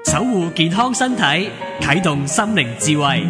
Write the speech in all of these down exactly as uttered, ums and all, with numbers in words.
守護健康身體，啟動心靈智慧。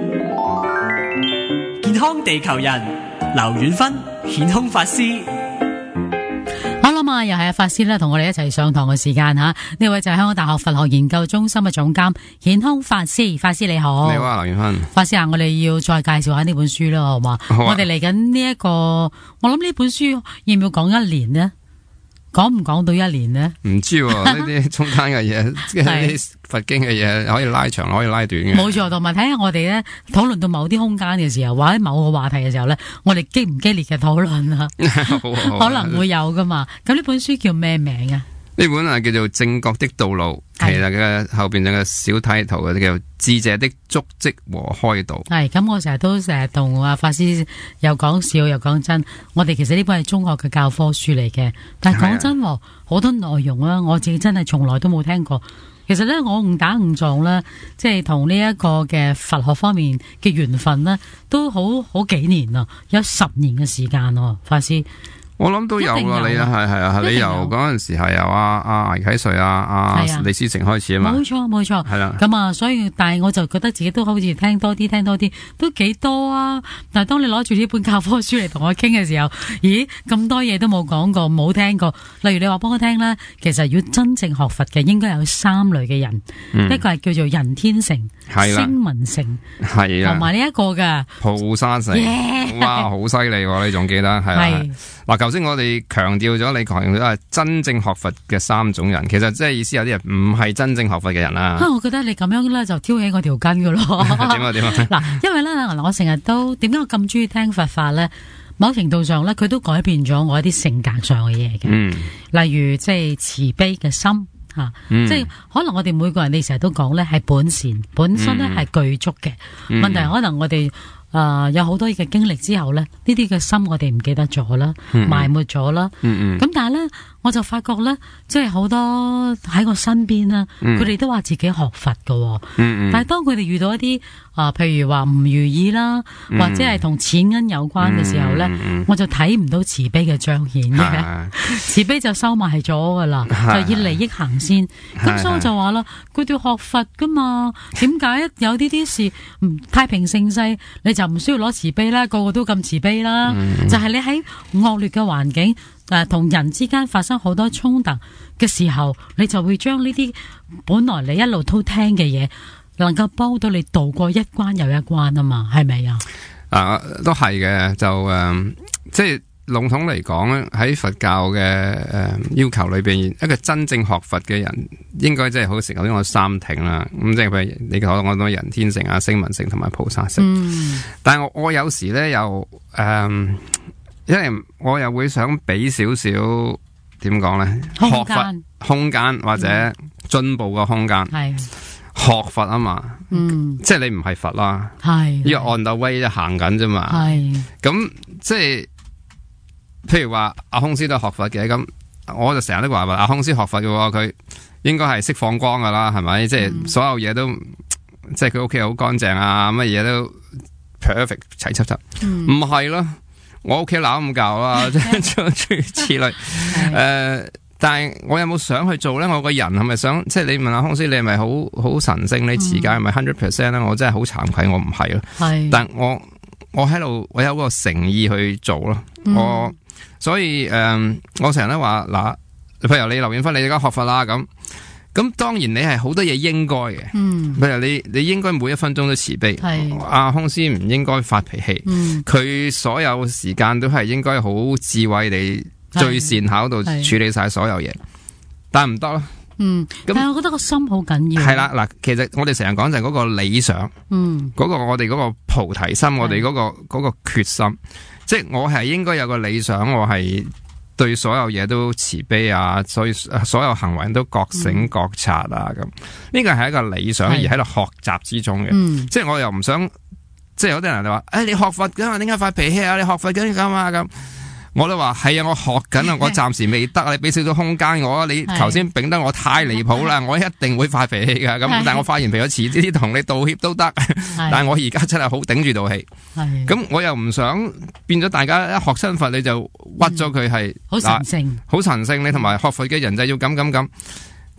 健康地球人，劉遠芬顯空法師。 好啦嘛，又係阿法師咧，同我哋一齊上堂嘅時間吓。呢位就係香港大學佛學研究中心嘅總監顯空法師。法師你好。 你好啊，劉遠芬。 法師啊，我哋要再介紹下呢本書啦，好嘛？好啊、我哋嚟緊呢一個，我諗呢本書要唔要講一年呢？講唔講到一年呢？ 唔知呢啲中間嘅嘢，即係啲佛經嘅嘢，可以拉長，可以拉短嘅。 冇錯，同埋睇下我哋咧討論到某啲空間嘅時候，或者某個話題嘅時候咧，我哋激唔激烈嘅討論啊？可能會有噶嘛？咁呢本書叫咩名啊？ 呢本啊叫做《正覺的道路》，其實嘅後邊有個小睇圖嘅，叫智者的足跡和開導。係咁，我成日都成日同阿法師又講笑又講真，我哋其實呢本係中學嘅教科書嚟嘅，但係講真，好、啊、多內容啊，我自己真係從來都冇聽過。其實咧，我誤打誤撞啦，即係同呢一個嘅佛學方面嘅緣分呢，都好好幾年啦，有十年嘅時間咯，法師。我諗都有啦，你啊係係啊，你由嗰陣時係由阿阿倪啟瑞啊阿李思成開始啊嘛， 冇錯冇錯， 係啦。 咁啊，所以但係我就覺得自己都好似聽多啲聽多啲，都幾多啊。但係當你攞住呢本教科書嚟同我傾嘅時候，咦咁多嘢都冇講過冇聽過。例如你話幫我聽啦，其實要真正學佛嘅應該有三類嘅人，嗯、一個係叫做人天乘、聲聞乘，係同埋呢一個嘅菩薩乘。Yeah! 哇，好犀利喎！你仲記得係啊？嗱，頭先我哋強調咗，你強調咗係真正學佛嘅三種人，其實即係意思有啲人唔係真正學佛嘅人啦。 啊，我覺得你咁樣咧就挑起我條筋噶咯。 點啊點啊！ 嗱，因為咧嗱，我成日都點解我咁中意聽佛法咧？某程度上咧，佢都改變咗我一啲性格上嘅嘢嘅。嗯，例如即係慈悲嘅心吓，嗯、即係可能我哋每個人你成日都講咧係本善，本身咧係具足嘅。嗯、問題可能我哋。誒、呃，有好多嘅經歷之後咧，呢啲嘅心我哋唔記得咗啦，嗯嗯埋沒咗啦。咁、嗯嗯、但係咧，我就發覺咧，即係好多喺我身邊啦，佢哋、嗯、都話自己學佛噶、哦，嗯嗯但係當佢哋遇到一啲啊、呃，譬如話唔如意啦，嗯、或者係同錢銀有關嘅時候咧，嗯嗯我就睇唔到慈悲嘅彰顯嘅，啊、慈悲就收埋咗噶啦，啊、就以利益行先。咁、啊、所以我就話啦，佢哋學佛噶嘛，點解有呢啲事唔太平盛世，你就唔需要攞慈悲啦，個個都咁慈悲啦。嗯、就係你喺惡劣嘅環境誒，同、呃、人之間發生好多衝突嘅時候，你就會將呢啲本來你一路都聽嘅嘢，能夠幫到你渡過一關又一關啊嘛，係咪啊？ 啊，都係嘅，就誒、呃，即係籠統嚟講咧，喺佛教嘅誒、呃、要求裏邊，一個真正學佛嘅人，應該即係好似頭先我三挺啦，咁即係譬如你講我講人天乘啊、聲聞乘同埋菩薩乘。嗯、但係我我有時咧又誒，因為我又會想俾少少點講咧， 學佛空間或者進步嘅空間。係、嗯、學佛啊嘛，嗯，即係你唔係佛啦，係呢個 on the way 就行緊啫嘛，係咁即係。譬如話阿空師都係學佛嘅，咁我就成日都話阿空師學佛嘅，佢應該係識放光噶啦，係咪？嗯、即係所有嘢都，即係佢屋企好乾淨啊，乜嘢都 perfect 齊齊齊，唔係咯，我屋企鬧咁教啦，即係諸如此類。誒、呃，但係我有冇想去做咧？我個人係咪想？即係你問阿空師，你係咪好好神聖？你持戒係咪 hundred percent 咧？我真係好慚愧，我唔係咯。係是，但我我喺度，我有個誠意去做咯，嗯、我。所以誒、呃，我成日都話嗱，譬如你劉遠芬，你而家學佛啦咁，咁當然你係好多嘢應該嘅，嗯，譬如你你應該每一分鐘都慈悲，係阿空師唔應該發脾氣，佢、嗯、所有時間都係應該好智慧地最善巧度處理晒所有嘢，但係唔得咯，嗯，那但係我覺得個心好緊要， 係啦嗱，其實我哋成日講就係嗰個理想，嗯，嗰個我哋嗰個菩提心，是我哋嗰、嗰個嗰、嗰個決心。即係我係應該有個理想，我係對所有嘢都慈悲啊，所以所有行為都覺醒、嗯、覺察啊咁。呢個係一個理想，是而喺度學習之中嘅。嗯、即係我又唔想，即係有啲人就話：誒、哎，你學佛噶嘛？點解發脾氣啊？你學佛緊咁啊咁。我都話係啊，我學緊啊，我暫時未得啊，你俾少少空間我啊。你頭先丙得我太離譜啦，我一定會發脾氣噶。咁但係我發完脾氣遲啲同你道歉都得，但係我而家真係好頂住道氣。咁我又唔想變咗大家一學親佛你就屈咗佢係好神聖，好神聖。你同埋學佛嘅人就要咁咁咁。咁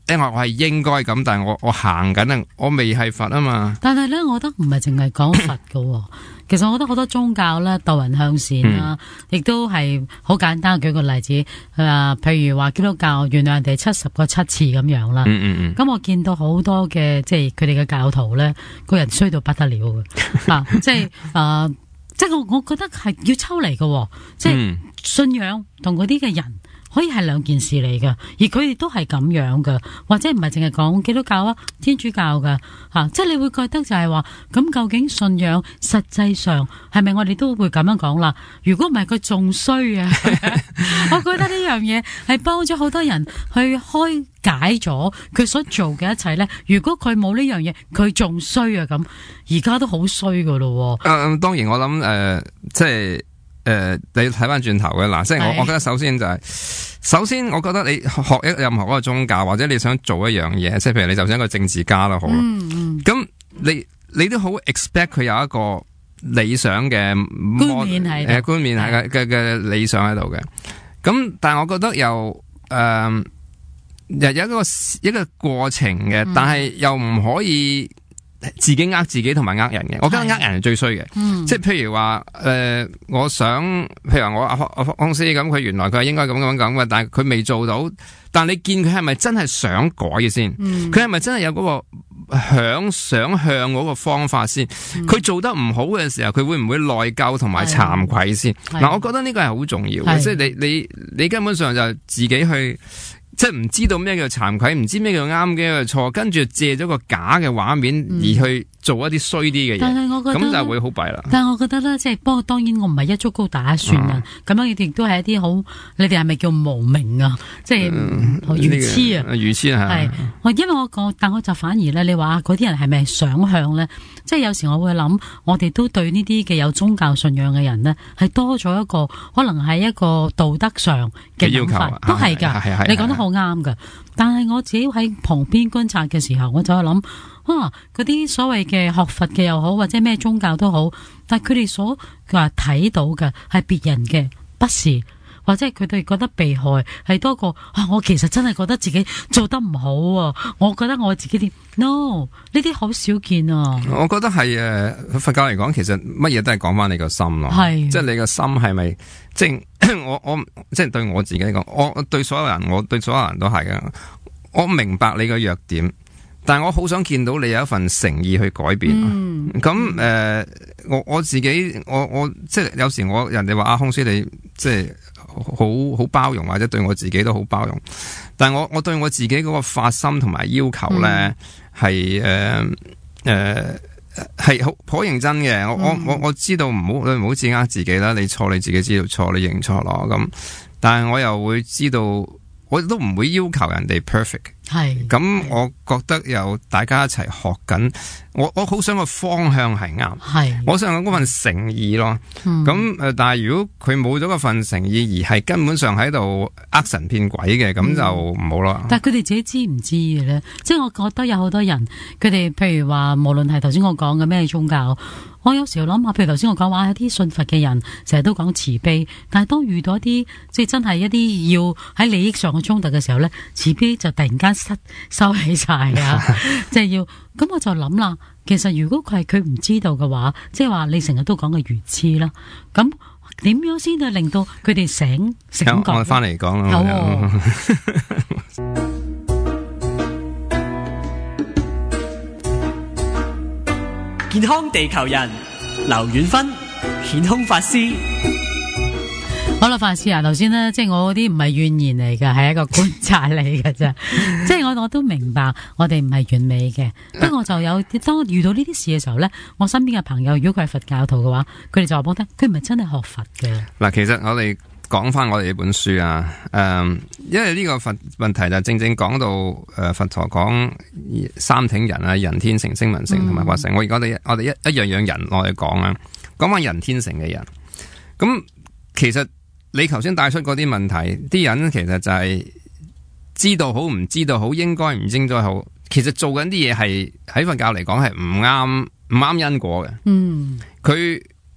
因為我係應該咁，但係我我行緊啊，我未係佛啊嘛。 但係咧，我覺得唔係淨係講佛噶，其實我覺得好多宗教咧，導人向善啦，亦、嗯、都係好簡單。舉個例子，誒、呃，譬如話基督教原諒人哋七十個七次咁樣啦。嗯嗯嗯。咁我見到好多嘅即係佢哋嘅教徒咧，個人衰到不得了嘅，啊，即係誒、呃，即係我我覺得係要抽離嘅，即係信仰同嗰啲嘅人。可以係兩件事嚟噶，而佢哋都係咁樣噶，或者唔係淨係講基督教啊、天主教噶吓、啊，即係你會覺得就係話，咁究竟信仰實際上係咪我哋都會咁樣講啦？如果唔係佢仲衰啊！我覺得呢樣嘢係幫咗好多人去開解咗佢所做嘅一切咧。如果佢冇呢樣嘢，佢仲衰啊！咁而家都好衰噶咯。 誒、呃，當然我諗誒、呃，即係。誒、呃，你睇翻轉頭嘅嗱，即係我，我覺得首先就係、是，首先我覺得你學一任何一個宗教，或者你想做一樣嘢，即係譬如你就算一個政治家都好啦，咁、嗯、你你都好 expect 佢有一個理想嘅冠冕喺誒冠冕係嘅嘅理想喺度嘅，咁但係我覺得又誒又有一個一個過程嘅，嗯、但係又唔可以。自己呃自己同埋呃人嘅，我覺得呃人係最衰嘅，嗯、即係譬如話誒、呃，我想譬如話我阿阿公司咁，佢原來佢係應該咁咁咁嘅，但係佢未做到，但係你見佢係咪真係想改嘅先？佢係咪真係有嗰個想想向嗰個方法先？佢、嗯、做得唔好嘅時候，佢會唔會內疚同埋慚愧先？嗱，我覺得呢個係好重要嘅，即係你你你根本上就自己去。即係唔知道咩叫慚愧，唔知咩叫啱嘅錯，跟住借咗個假嘅畫面而去做一啲衰啲嘅嘢，但係我覺得咁就會好弊啦。 但係我覺得咧，即係不過當然我唔係一竹篙打一船人，咁、嗯、樣亦都係一啲好，你哋係咪叫無名啊？即係愚痴啊？ 愚痴係。 我因為我講，但我就反而咧，你話嗰啲人係咪想向咧？即係有時我會諗，我哋都對呢啲嘅有宗教信仰嘅人呢，係多咗一個可能係一個道德上嘅要求，都係噶。你講得好啱噶。但係我自己喺旁邊觀察嘅時候，我就諗啊，嗰啲所謂嘅學佛嘅又好，或者咩宗教都好，但係佢哋所話睇到嘅係別人嘅不是。或者係佢哋覺得被害係多過啊！我其實真係覺得自己做得唔好啊！我覺得我自己點 no 呢啲好少見啊！ 我覺得係誒佛教嚟講，其實乜嘢都係講翻你個心咯，係即係你個心係咪即係我我即係對我自己嚟講，我對所有人，我對所有人都係嘅。我明白你個弱點，但係我好想見到你有一份誠意去改變。咁誒、嗯呃，我我自己我我即係有時我人哋話阿空師你即係。好好包容，或者對我自己都好包容，但係我我對我自己嗰個發心同埋要求咧，係誒誒係好好認真嘅。我、嗯、我我我知道唔好唔好自呃自己啦，你錯你自己知道錯，你認錯咯咁。但係我又會知道，我都唔會要求人哋 perfect。係咁，我覺得有大家一齊學緊，我我好想個方向係啱，係我想有嗰份誠意咯。咁誒、嗯，但係如果佢冇咗嗰份誠意，而係根本上喺度呃神騙鬼嘅，咁、嗯、就唔好咯。但係佢哋自己知唔知嘅咧？即係我覺得有好多人，佢哋譬如話，無論係頭先我講嘅咩宗教，我有時候諗下，譬如頭先我講話，有啲信佛嘅人成日都講慈悲，但係當遇到一啲即係真係一啲要喺利益上嘅衝突嘅時候咧，慈悲就突然間收收起晒啊！即係要咁，我就諗啦。其實如果佢係佢唔知道嘅話，即係話你成日都講嘅愚痴啦。咁點樣先至令到佢哋醒醒覺？ 我翻嚟講啦。好、哦， 健康地球人劉遠芬，顯空法師。 好啦，法師啊，頭先呢，即係我嗰啲唔係怨言嚟㗎，係一個觀察嚟㗎啫。即係我我都明白，我哋唔係完美嘅。不過我就有當我遇到呢啲事嘅時候咧，我身邊嘅朋友如果佢係佛教徒嘅話，佢哋就話俾我聽，佢唔係真係學佛嘅。嗱， 其實我哋講翻我哋呢本書啊，誒、嗯，因為呢個佛問題就正正講到誒、呃、佛陀講三挺人啊，人天成、聲聞乘同埋法乘。我而家我哋我哋一一樣樣人我哋講啊，講翻人天成嘅人。咁其實你頭先帶出嗰啲問題，啲人其實就係知道好唔知道好，應該唔應該好，其實做緊啲嘢係喺佛教嚟講係唔啱唔啱因果嘅。嗯，佢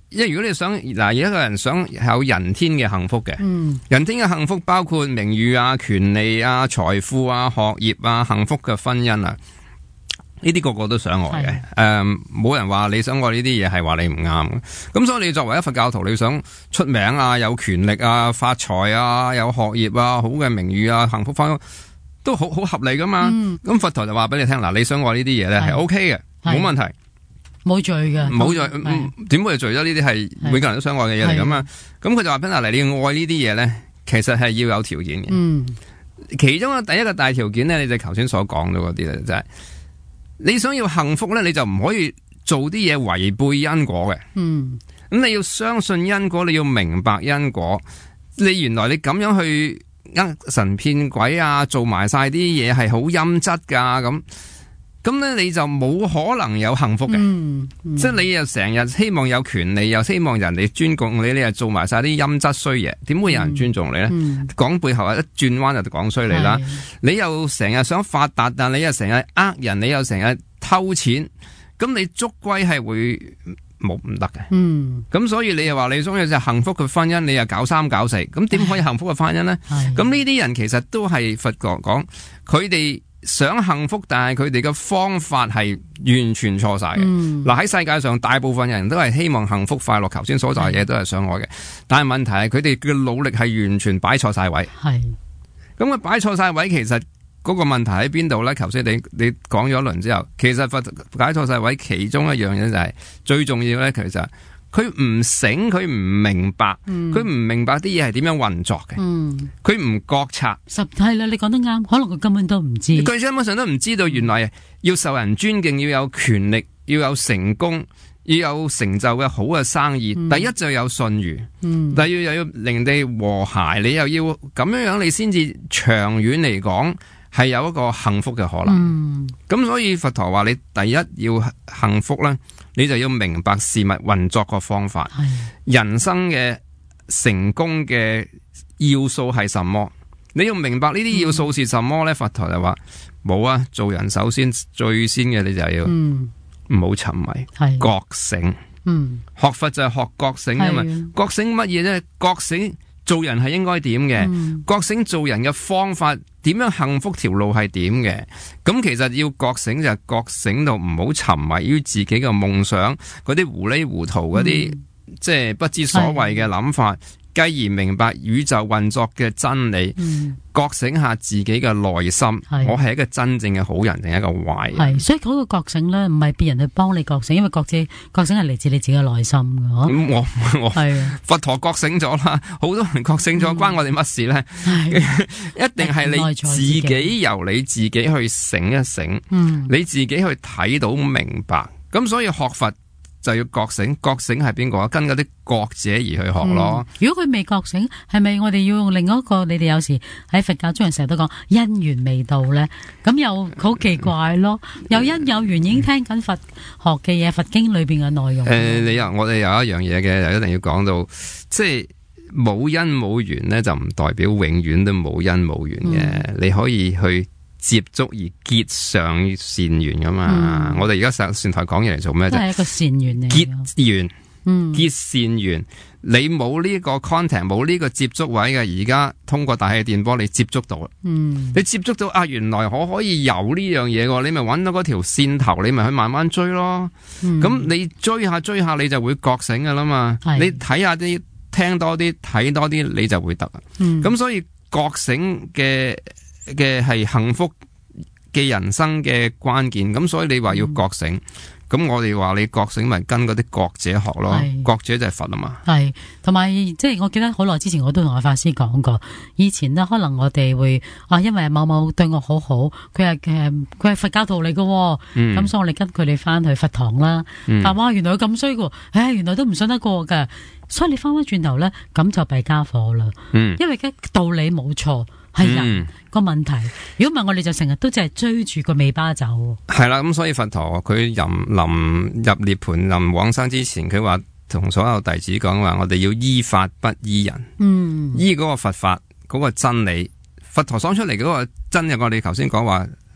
因為如果你想嗱，一個人想有人天嘅幸福嘅，嗯，人天嘅幸福包括名譽啊、權利啊、財富啊、學業啊、幸福嘅婚姻啊，呢啲個個都想愛嘅。誒、嗯，冇人話你想愛呢啲嘢係話你唔啱嘅。咁所以你作為一佛教徒，你想出名啊、有權力啊、發財啊、有學業啊、好嘅名譽啊、幸福婚姻都好好合理噶嘛。咁、嗯、佛陀就話俾你聽，嗱，你想愛呢啲嘢咧係 O K 嘅，冇問題。 冇罪嘅， 冇罪，點會係罪咗？呢啲係每個人都想愛嘅嘢嚟噶嘛？咁佢就話俾嗱，你要愛呢啲嘢咧，其實係要有條件嘅。嗯，其中嘅第一個大條件咧，你就頭先所講到嗰啲咧，就係、是、你想要幸福咧，你就唔可以做啲嘢違背因果嘅。嗯，咁你要相信因果，你要明白因果。你原來你咁樣去呃神騙鬼啊，做埋晒啲嘢係好陰質噶咁。咁咧你就冇可能有幸福嘅。嗯嗯、即係你又成日希望有權利，又希望人哋尊重你，你又做埋晒啲陰質衰嘢，點會有人尊重你咧？講、嗯、背後一轉彎就講衰你啦。你又成日想發達，但你又成日呃人，你又成日偷錢，咁你捉龜係會冇唔得嘅。咁、嗯、所以你又話你想要隻幸福嘅婚姻，你又搞三搞四，咁點可以幸福嘅婚姻咧？咁呢啲人其實都係佛教講，佢哋想幸福，但係佢哋嘅方法係完全錯晒嘅。嗱、嗯，喺世界上大部分人都係希望幸福快樂，頭先所在嘅嘢都係想愛嘅，但係問題係佢哋嘅努力係完全擺錯晒位。係咁佢擺錯晒位，其實嗰個問題喺邊度咧？頭先你你講咗一輪之後，其實佛擺錯晒位，其中一樣嘢就係、是、最重要咧，其實佢唔醒，佢唔明白，佢唔、嗯、明白啲嘢係點樣運作嘅，佢唔、嗯、覺察。實係啦，你講得啱，可能佢根本都唔知，佢根本上都唔知道原來要受人尊敬，要有權力，要有成功，要有成就嘅好嘅生意。嗯、第一就有信譽，嗯、第二又要令你和諧，你又要咁樣樣，你先至長遠嚟講係有一個幸福嘅可能。咁、嗯、所以佛陀話你第一要幸福咧，你就要明白事物運作個方法，的人生嘅成功嘅要素係什麼？你要明白呢啲要素是什麼咧？嗯、佛陀就話冇啊，做人首先最先嘅你就要唔好沉迷，的覺醒。嗯，學佛就係學覺醒啊嘛，的覺醒乜嘢啫？覺醒做人係應該點嘅？嗯、覺醒做人嘅方法點樣幸福條路係點嘅？咁其實要覺醒就係覺醒到唔好沉迷於自己嘅夢想，嗰啲糊里糊塗嗰啲，嗯、即係不知所謂嘅諗法。繼而明白宇宙運作嘅真理，嗯、覺醒下自己嘅內心，是我係一個真正嘅好人定係一個壞人？係，所以嗰個覺醒咧，唔係別人去幫你覺醒，因為覺醒覺醒係嚟自你自己嘅內心嘅。咁、嗯、我我係啊，佛陀覺醒咗啦，好多人覺醒咗，嗯、關我哋乜事咧？一定係你自己由你自己去醒一醒，嗯、你自己去睇到明白。咁所以學佛就要覺醒，覺醒係邊個啊？跟嗰啲覺者而去學咯。嗯、如果佢未覺醒，係咪我哋要用另一個？你哋有時喺佛教中人成日都講因緣未到咧，咁又好奇怪咯。有因有緣已經聽緊佛學嘅嘢，佛經裏邊嘅內容。誒、呃，你又我哋有一樣嘢嘅，就一定要講到，即係冇因冇緣咧，就唔代表永遠都冇因冇緣嘅。嗯、你可以去接觸而結上善緣噶嘛？嗯、我哋而家上善台講嘢嚟做咩啫？都係一個善緣嚟。結緣，嗯，結善緣。你冇呢個 contact，冇呢個接觸位嘅，而家通過大氣電波你接觸到啦。嗯，你接觸到啊，原來我可以有呢樣嘢嘅，你咪揾到嗰條線頭，你咪去慢慢追咯。咁、嗯、你追下追下，你就會覺醒噶啦嘛。是你睇下啲，聽多啲，睇多啲，你就會得。嗯，咁所以覺醒嘅。嘅係幸福嘅人生嘅關鍵，咁所以你話要覺醒，咁、嗯、我哋話你覺醒咪跟嗰啲覺者學咯，是覺者就係佛啊嘛。係，同埋即係我記得好耐之前我都同阿法師講過，以前呢，可能我哋會啊，因為某某對我好好，佢係誒佢係佛教徒嚟嘅，咁、嗯、所以我哋跟佢哋翻去佛堂啦。嗯、但哇，原來佢咁衰嘅，唉，原來都唔信得過嘅，所以你翻翻轉頭咧，咁就弊家伙啦。嗯，因為嘅道理冇錯。係人個問題，如果唔係我哋就成日都淨係追住個尾巴走。係啦，咁所以佛陀佢臨臨入涅槃臨往生之前，佢話同所有弟子講話，我哋要依法不依人。嗯，依嗰個佛法嗰個真理，佛陀講出嚟嗰個真嘅，我哋頭先講話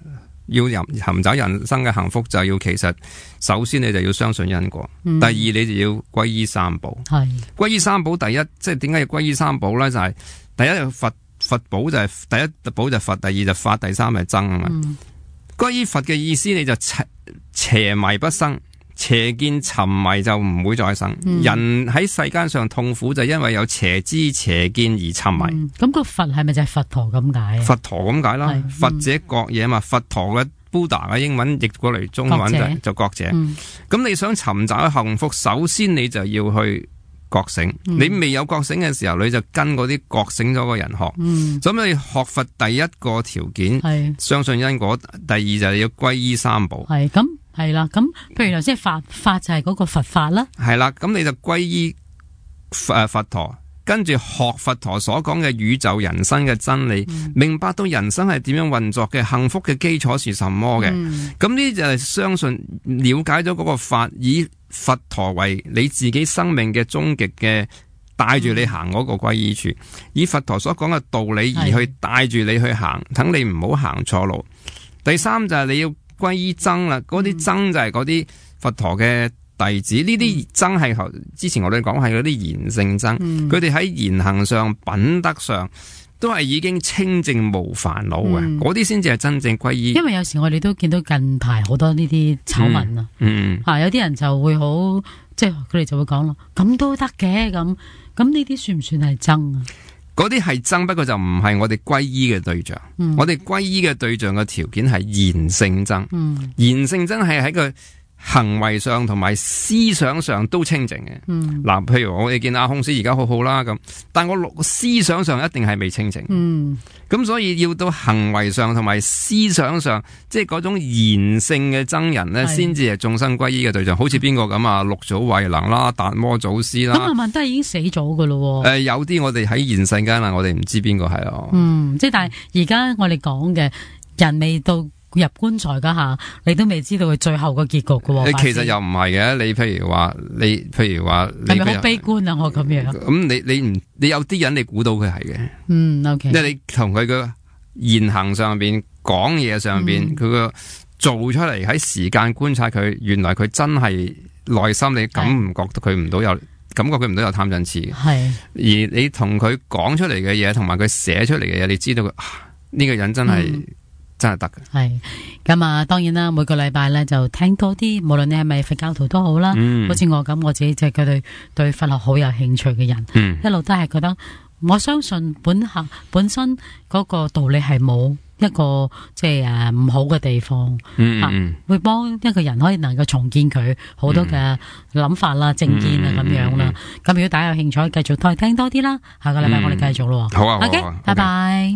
要尋找人生嘅幸福，就要其實首先你就要相信因果，嗯、第二你就要歸依三寶。係歸依三寶，第一即係點解要歸依三寶咧？就係、是、第一佛佛寶就係、是、第一寶就佛，第二就法，第三係僧啊嘛。歸依、嗯、佛嘅意思，你就邪邪迷不生。邪見沉迷就唔會再生，嗯、人喺世間上痛苦就因為有邪知邪見而沉迷。咁、嗯那個佛係咪就係佛陀咁解？ 佛陀咁解啦，嗯、佛者覺嘢嘛。佛陀嘅 Buddha 嘅英文譯過嚟中文就就覺者。咁、嗯、你想尋找幸福，首先你就要去覺醒。嗯、你未有覺醒嘅時候，你就跟嗰啲覺醒咗嘅人學。咁、嗯、你學佛第一個條件係相信因果，第二就係要歸依三寶。係咁。 係啦，咁譬如頭先法法就係嗰個佛法啦， 係啦，咁你就歸依誒佛陀，跟住學佛陀所講嘅宇宙人生嘅真理，嗯、明白到人生係點樣運作嘅，幸福嘅基礎是什麼嘅，咁呢、嗯、就係相信了解咗嗰個法，以佛陀為你自己生命嘅終極嘅帶住你行嗰個歸依處，嗯、以佛陀所講嘅道理而去帶住你去行，等你唔好行錯路。第三就係你要歸依僧啦，嗰啲僧就係嗰啲佛陀嘅弟子，呢啲僧係之前我哋講係嗰啲賢聖僧，佢哋喺言行上、品德上都係已經清淨無煩惱嘅，嗰啲先至係真正歸依。 因為有時我哋都見到近排好多呢啲醜聞啊，嗯，吓、嗯啊、有啲人就會好，即係佢哋就會講咯，咁都得嘅，咁咁呢啲算唔算係僧啊？ 嗰啲係僧，不過就唔係我哋歸依嘅對象。嗯、我哋歸依嘅對象嘅條件係賢聖僧。賢聖僧係喺個行為上同埋思想上都清淨嘅。嗱、嗯，譬如我哋見阿空師而家好好啦，咁，但我思想上一定係未清淨。咁、嗯、所以要到行為上同埋思想上，即係嗰種賢聖嘅僧人呢，先至係眾生歸依嘅對象。好似邊個咁啊？六祖慧能啦，達摩祖師啦。咁慢慢都係已經死咗噶咯。 誒、呃，有啲我哋喺現世間啊，我哋唔知邊個係咯。 嗯，即係但係而家我哋講嘅人未到入棺材嗰下，你都未知道佢最後個結局噶。 其實又唔係嘅，你譬如話，你譬如話， 係咪好悲觀啊？我咁樣。 咁你你唔你有啲人你估到佢係嘅。嗯 ，OK。即係你從佢嘅言行上邊、講嘢上邊，佢個、嗯、做出嚟喺時間觀察佢，原來佢真係內心你感唔覺得佢唔到有是感覺佢唔到有貪嗔痴。係是。而你同佢講出嚟嘅嘢，同埋佢寫出嚟嘅嘢，你知道呢、啊這個人真係。嗯真係得嘅，係咁啊！當然啦，每個禮拜咧就聽多啲，無論你係咪佛教徒都好啦。嗯、好似我咁，我自己就係佢對對佛學好有興趣嘅人，嗯、一路都係覺得我相信本行本身嗰個道理係冇一個即係誒唔好嘅地方，嗯嗯、啊，會幫一個人可以能夠重建佢好多嘅諗法啦、正見啊咁樣啦。咁、嗯嗯嗯、如果大家有興趣，繼續再聽多啲啦。下個禮拜我哋繼續咯。好啊，好啊，OK，拜拜。